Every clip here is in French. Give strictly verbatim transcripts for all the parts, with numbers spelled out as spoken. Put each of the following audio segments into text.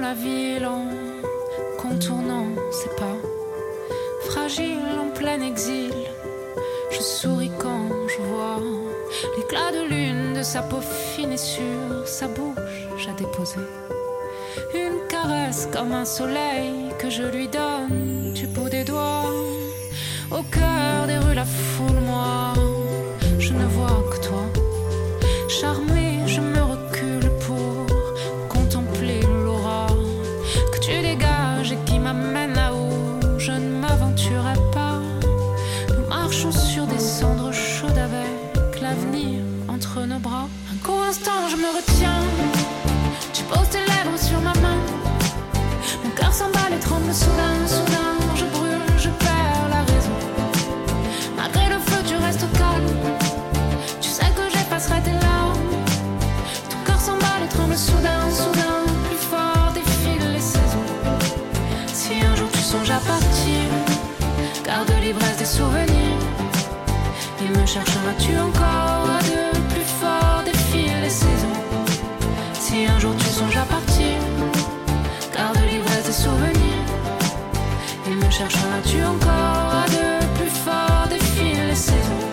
la ville en contournant ses pas. Fragile en plein exil, je souris quand je vois l'éclat de lune de sa peau fine et sur sa bouche à déposer une caresse comme un soleil que je lui donne du bout des doigts. Au cœur des rues, la foule, moi, je ne vois que toi. Charmée, je me recule pour contempler l'aura que tu dégages et qui m'amène là où je ne m'aventurais pas. Nous marchons sur des cendres chaudes avec l'avenir entre nos bras. Un court instant, je me retiens. Tu poses tes lèvres sur ma main. Mon cœur s'emballe et tremble soudain, soudain. Je brûle, je perds la raison. Malgré le feu, tu restes calme. Tu sais que j'effacerai tes larmes. Ton cœur s'emballe et tremble soudain, soudain. Plus fort défilent les saisons. Si un jour tu songes à partir, garde l'ivresse des souvenirs. Il me cherchera-tu encore à deux? Plus fort défilent les saisons. Si un jour tu songes à partir, garde l'ivresse des souvenirs. Il me cherchera-tu encore à deux? Plus fort défilent les saisons.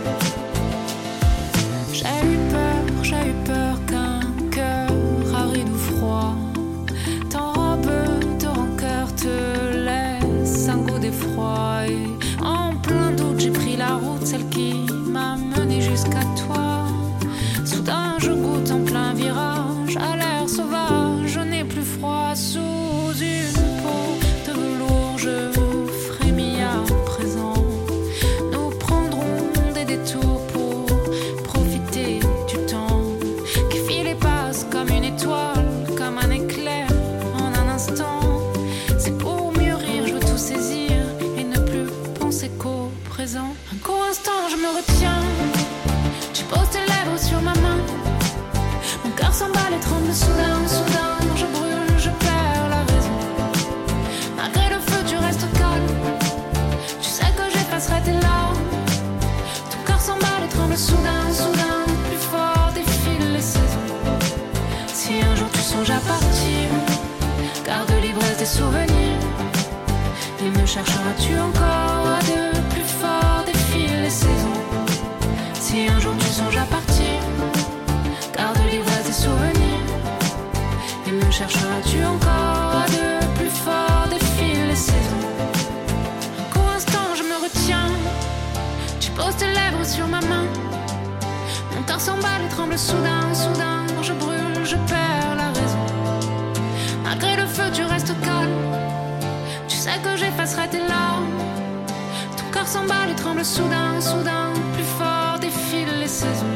J'ai eu peur, j'ai eu peur qu'un cœur aride ou froid t'enrobe de rancœur, te laisse un goût d'effroi. Et en plein doute, j'ai pris la route, celle qui m'a mené jusqu'à toi. Soudain, je goûte en plein virage à l'air sauvage. Je n'ai plus froid sous une peau de velours. Je frémis à présent. Nous prendrons des détours pour profiter du temps qui file et passe comme une étoile, comme un éclair en un instant. C'est pour mieux rire, je veux tout saisir et ne plus penser qu'au présent. Un court instant, je me retiens. Tu poses tes lèvres sur ma main. Mon cœur s'emballe et tremble soudain, soudain. Je brûle, je perds la raison. Malgré le feu, tu restes calme. Tu sais que j'effacerai tes larmes. Ton cœur s'emballe et tremble soudain, soudain. Plus fort défilent les saisons. Si un jour tu songes à partir, garde l'ivresse des souvenirs. Il me cherchera-tu encore à deux? Plus fort défilent les saisons. Si un jour tu songes à partir, garde l'ivresse des souvenirs. Il me cherchera-tu encore à deux? Plus fort défilent les saisons. Un court instant, je me retiens. Tu poses tes lèvres sur ma main. Mon cœur s'emballe et tremble soudain, soudain. Je brûle, je perds la raison. Malgré le feu, tu restes calme. Tu sais que j'effacerai tes larmes. Ton cœur s'emballe et tremble soudain, soudain. Plus fort défilent les saisons.